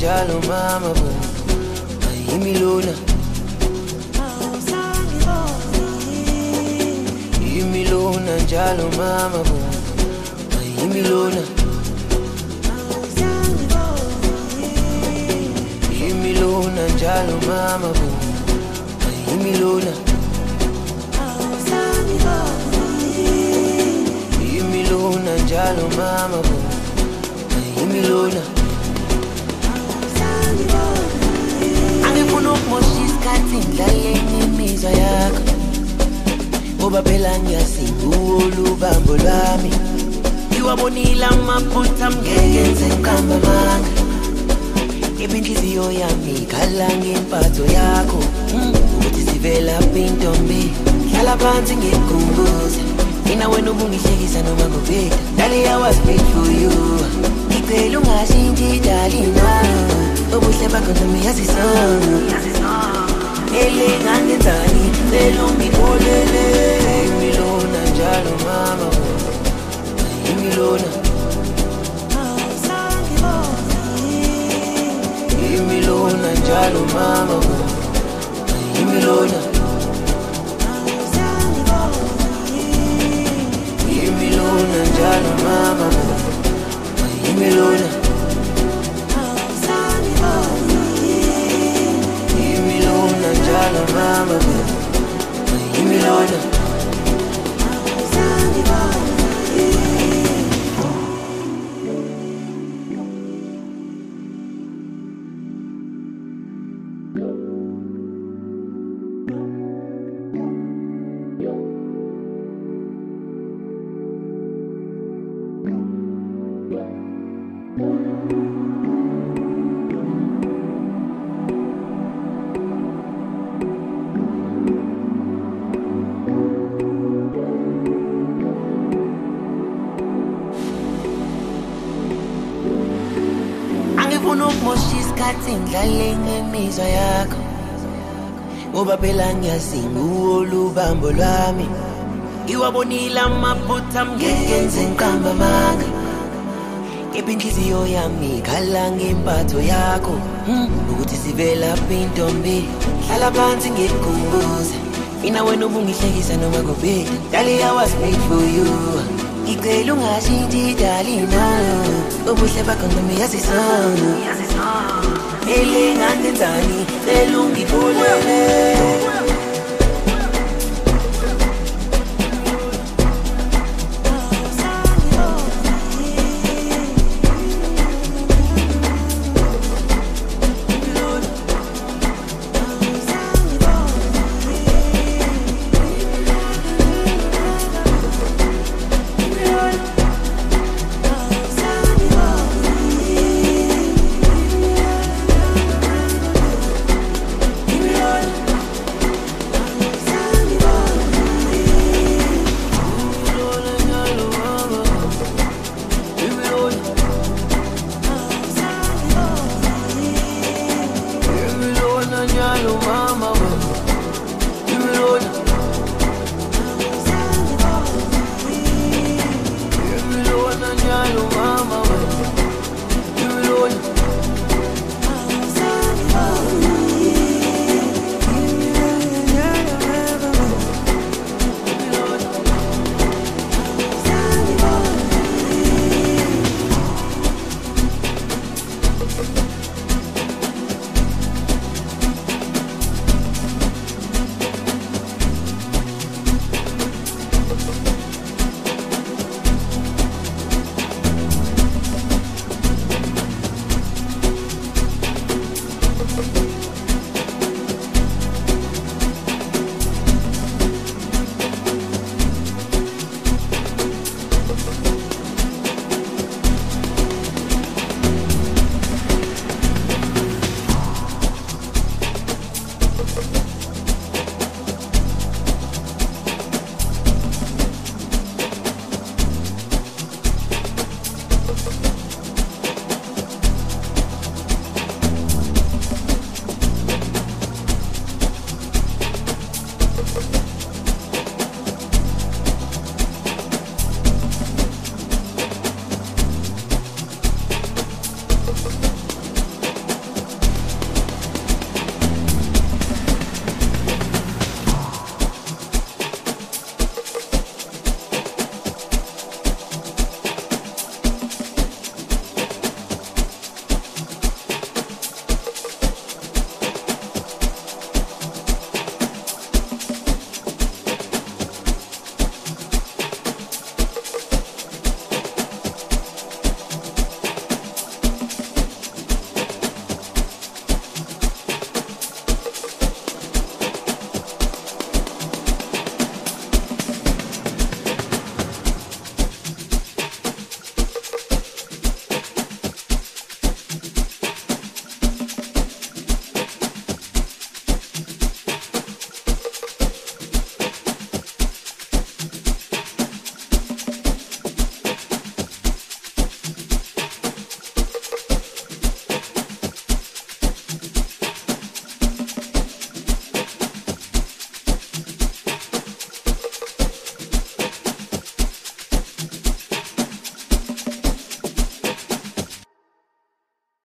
njalo mama bo ayimi lona yimi lona njalo mama bo ayimi lona yimi lona njalo mama bo ayimi lona yimi lona njalo mama bo ayimi lona angifuna ukumosha isikhathi ngidlaleni imizwa yakho ngoba phela ngiyasinga ulubambo lwami ngiwabonile amaphutha ngenze ngikamba manga inhliziyo yami ikhala ngempatho yakho ukuthi sivela pintombi hlala phansi ngikukhumbuze mina wena ubungihlekisa noma ngobheda dali I was made for you ngicela ungashintshi darling obuhle bakho nami yazisona elengangenzani lelo ngipholele yimi lona njalo mama yimi lona yimi lona njalo mama yimi lona yimi lona njalo mama yimi lona yimi lona njalo mama yimi lona angifuna ukumosha isikhathi ngidlale ngemizwa yakho ngoba phela ngiyasinga ulubambo lwami ngiwabonile amaphutha ngenze ngikamba manga kepha inhliziyo yami ikhala ngempatho yakho ukuthi sivela pintombi hlala phansi ngikukhumbuze mina wena ubungihlekisa noma ngobheda dali I was made for you ngicela ungashintshi darling obuhle bakho nami yazisona elengangenzani lelo ngipholele